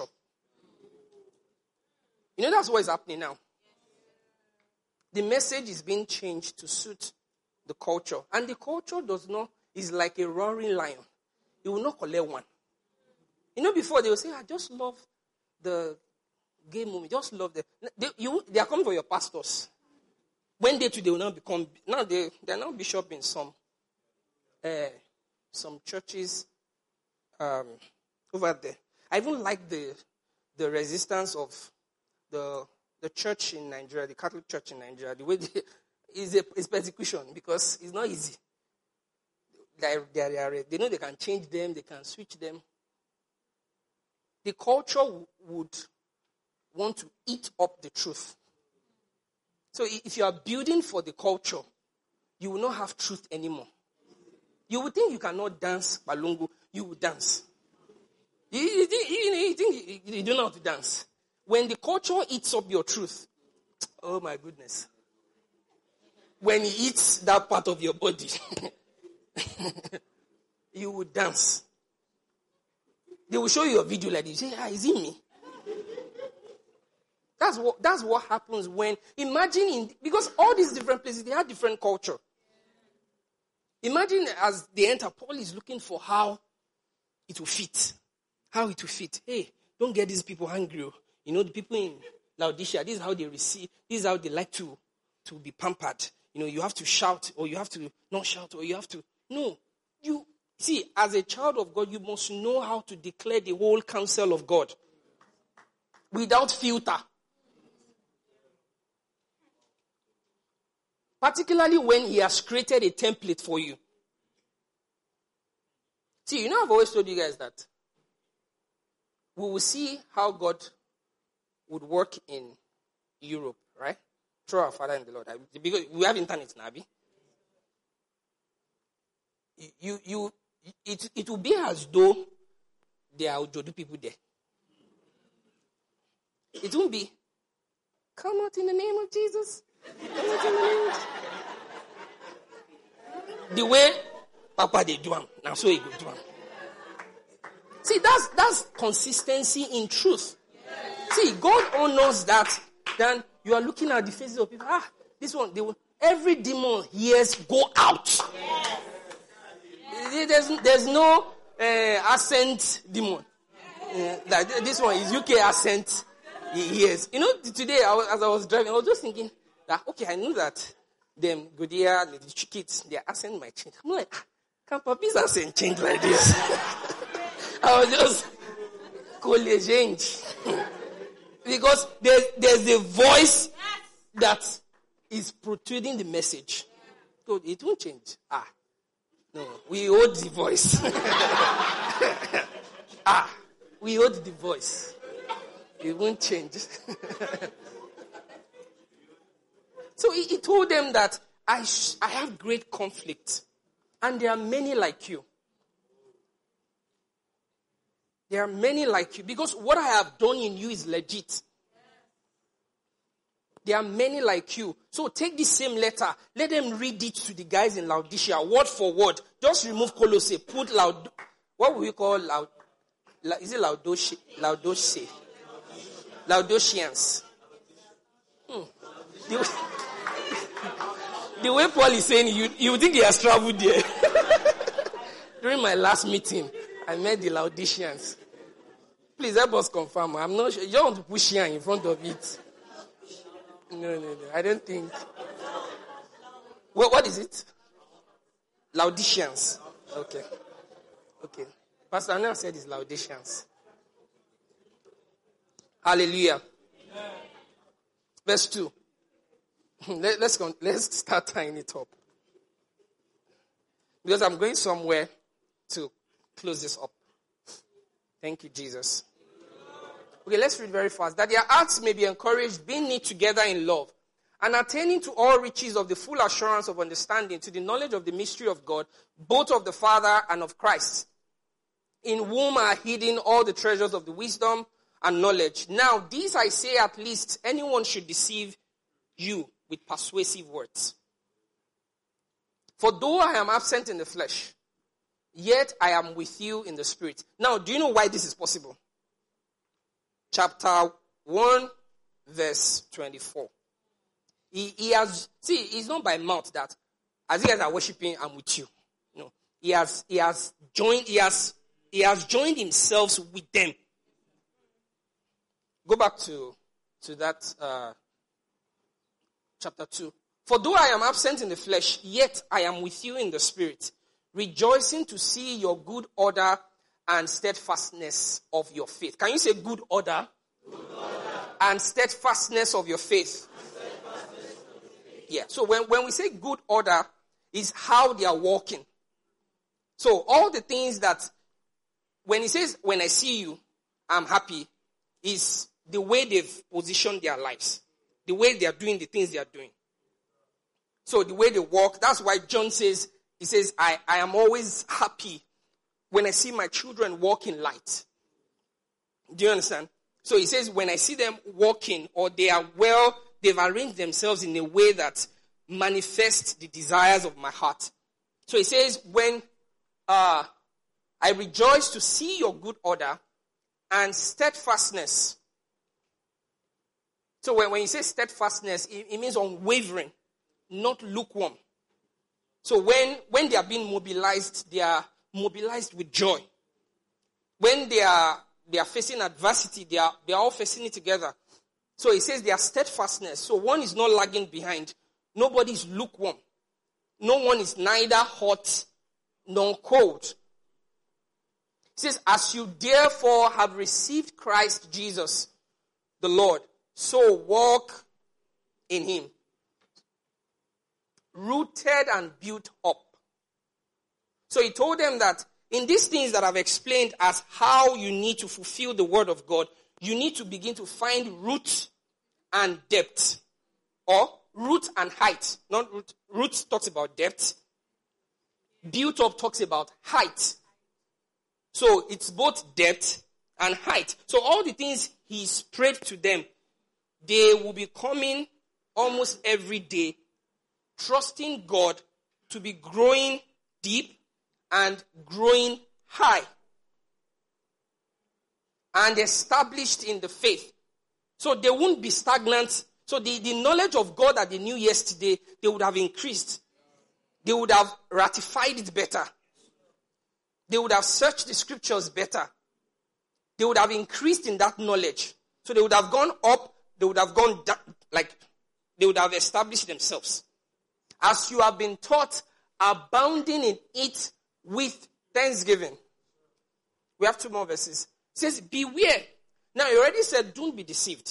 You know, that's what is happening now. The message is being changed to suit the culture. And the culture does not, is like a roaring lion. It will not collect one. You know, before they will say, I just love the gay movement. Just love them. They, you, they are coming for your pastors. One day too, they will now become, now they, they are now bishop in some, uh, some churches um, over there. I even like the, the resistance of the, the church in Nigeria, the Catholic Church in Nigeria. The way they, is a is persecution because it's not easy. They, they, are, they know they can change them, they can switch them. The culture w- would want to eat up the truth. So if you are building for the culture, you will not have truth anymore. You would think you cannot dance balungu, you will dance. You, you, think, you, you think you, you don't know how to dance. When the culture eats up your truth, oh my goodness. When it eats that part of your body, you will dance. They will show you a video like this. You say, ah, is it me? That's what, that's what happens when, imagine, in, because all these different places, they have different culture. Imagine as they enter, Paul is looking for how it will fit. How it will fit. Hey, don't get these people angry. You know, the people in Laodicea, this is how they receive, this is how they like to, to be pampered. You know, you have to shout, or you have to not shout, or you have to, no. You, see, as a child of God, you must know how to declare the whole counsel of God. Without filter. Particularly when he has created a template for you. See, you know I've always told you guys that we will see how God would work in Europe, right? Through our Father in the Lord. Because we have internet now, Abi. You, you, it, it will be as though there are Ojodu people there. It won't be, come out in the name of Jesus. Come out in the name of The way Papa they do him, now so he go do him. See, that's that's consistency in truth. See, God honors that. Then you are looking at the faces of people. Ah, this one, they will, every demon hears go out. Yes. There's there's no uh, accent demon. Uh, like this one is U K accent. He hears. You know, today I was, as I was driving, I was just thinking that okay, I knew that them Godia, the kids, their accent might change. I'm like, ah, can Papi's accent change like this? I was just college change. Because there's, there's a voice that is protruding the message. So it won't change. Ah. No, we hold the voice. ah. We hold the voice. It won't change. So he, he told them that I, sh- I have great conflict. And there are many like you. There are many like you. Because what I have done in you is legit. There are many like you. So take the same letter. Let them read it to the guys in Laodicea, word for word. Just remove Colossae. Put Laod... What will we call Laod... La, is it Laodice? Laodice? Laodiceans. Hmm. The, the way Paul is saying, you, you think he has traveled there. During my last meeting, I met the Laodiceans. Please help us confirm. I'm not sure. You don't want to push here in front of it. No, no, no. I don't think. Well, what is it? Laodiceans. Okay. Okay. Pastor Anel said it's Laodiceans. Hallelujah. Amen. Verse two. Let, let's, go, let's start tying it up. Because I'm going somewhere to close this up. Thank you, Jesus. Okay, let's read very fast. That their hearts may be encouraged, being knit together in love, and attaining to all riches of the full assurance of understanding, to the knowledge of the mystery of God, both of the Father and of Christ, in whom are hidden all the treasures of the wisdom and knowledge. Now, these I say, at least anyone should deceive you with persuasive words. For though I am absent in the flesh, yet I am with you in the spirit. Now, do you know why this is possible? Chapter one, verse twenty-four. He, he has, see, it's not by mouth that, as you guys are worshiping, I'm with you. No. He has, he has joined, he has, he has joined himself with them. Go back to, to that, uh, chapter two. For though I am absent in the flesh, yet I am with you in the spirit, rejoicing to see your good order and steadfastness of your faith. Can you say good order? Good order. And steadfastness of your faith. Yeah. So when, when we say good order, is how they are walking. So all the things that, when he says, when I see you, I'm happy, is the way they've positioned their lives. The way they are doing the things they are doing. So the way they walk, that's why John says, he says, I, I am always happy when I see my children walk in light. Do you understand? So he says, when I see them walking, or they are well, they've arranged themselves in a way that manifests the desires of my heart. So he says, when uh, I rejoice to see your good order and steadfastness. So when, when you say steadfastness, it, it means unwavering, not lukewarm. So when, when they are being mobilized, they are mobilized with joy. When they are they are facing adversity, they are they are all facing it together. So he says their steadfastness. So one is not lagging behind. Nobody is lukewarm. No one is neither hot nor cold. He says, as you therefore have received Christ Jesus, the Lord, so walk in him. Rooted and built up. So he told them that in these things that I've explained as how you need to fulfill the word of God, you need to begin to find root and depth. Or root and height. Not root. Root talks about depth. Built up talks about height. So it's both depth and height. So all the things he prayed to them, they will be coming almost every day, trusting God to be growing deep and growing high and established in the faith. So they won't be stagnant. So the, the knowledge of God that they knew yesterday, they would have increased. They would have ratified it better. They would have searched the scriptures better. They would have increased in that knowledge. So they would have gone up, they would have gone down, like they would have established themselves. As you have been taught, abounding in it with thanksgiving. We have two more verses. It says, beware. Now, he already said, don't be deceived.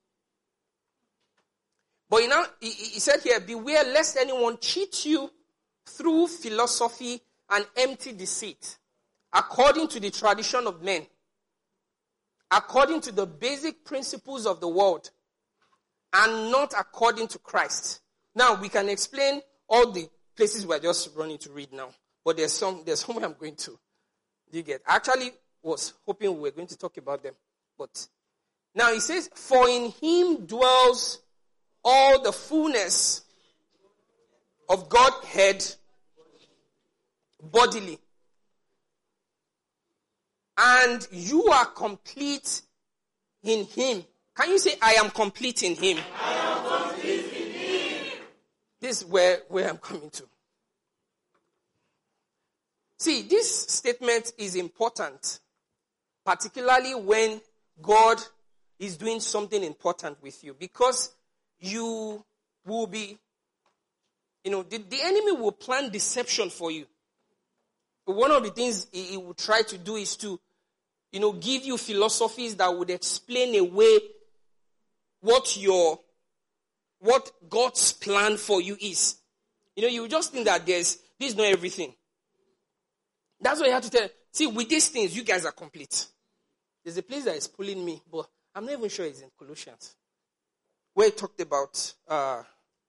But you know, he, he said here, beware lest anyone cheat you through philosophy and empty deceit, according to the tradition of men, according to the basic principles of the world, and not according to Christ. Now, we can explain all the places we're just running to read now. But there's some, there's somewhere I'm going to. Do you get? I actually was hoping we were going to talk about them. But now he says, for in him dwells all the fullness of Godhead bodily. and you are complete in him. Can you say, I am complete in him? I am complete in him. This is where, where I'm coming to. See, this statement is important, particularly when God is doing something important with you, because you will be, you know, the, the enemy will plan deception for you. But one of the things he, he will try to do is to, you know, give you philosophies that would explain away what your, what God's plan for you is. You know, you will just think that there's, this is not everything. That's why you have to tell, see, with these things, you guys are complete. There's a place that is pulling me, but I'm not even sure it's in Colossians, where it talked about, uh,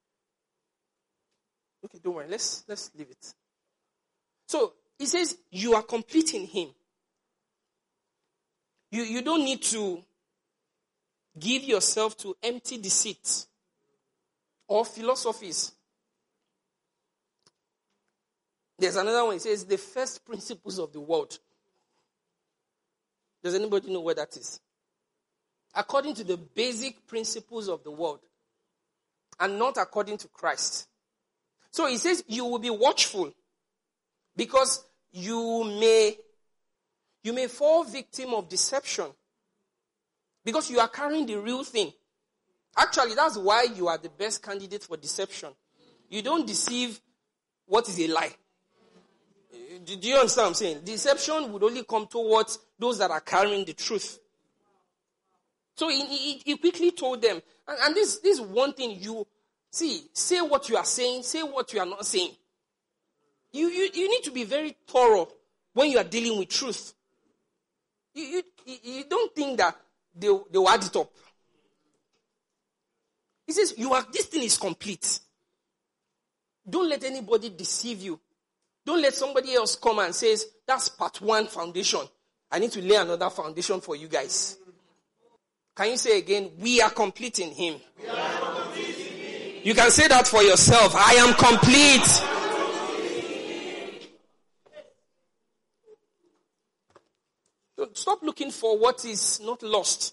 okay, don't worry, let's, let's leave it. So, he says, you are complete in him. You, you don't need to give yourself to empty deceit or philosophies. There's another one, it says, the first principles of the world. Does anybody know what that is? According to the basic principles of the world, and not according to Christ. So he says, you will be watchful, because you may, you may fall victim of deception, because you are carrying the real thing. Actually, that's why you are the best candidate for deception. You don't deceive what is a lie. Do you understand what I'm saying? Deception would only come towards those that are carrying the truth. So he, he, he quickly told them, and, and this, this is one thing you, see, say what you are saying, say what you are not saying. You, you, you need to be very thorough when you are dealing with truth. You, you, you don't think that they, they will add it up. He says, you are, this thing is complete. Don't let anybody deceive you. Don't let somebody else come and says, that's part one foundation. I need to lay another foundation for you guys. Can you say again, we are complete in him? We are complete in him. You can say that for yourself. I am complete. Don't stop looking for what is not lost.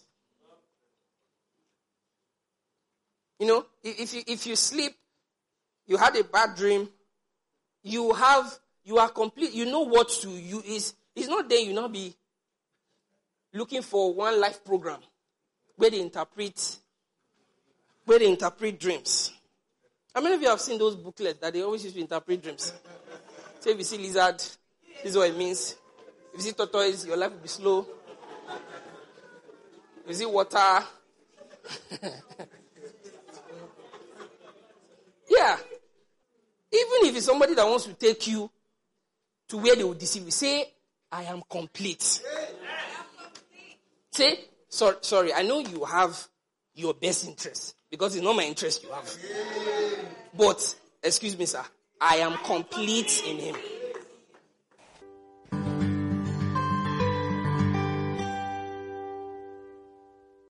You know, if you, if you sleep, you had a bad dream, you have, you are complete, you know what to, you is, it's not there you now be looking for one life program where they interpret, where they interpret dreams. How many of you have seen those booklets that they always use to interpret dreams? Say if you see lizard, this is what it means. If you see tortoise, your life will be slow. If you see water, yeah. Even if it's somebody that wants to take you to where they will deceive you, say, I am complete. Say, sorry, sorry, I know you have your best interest, because it's not my interest you have. But, excuse me, sir, I am complete in him.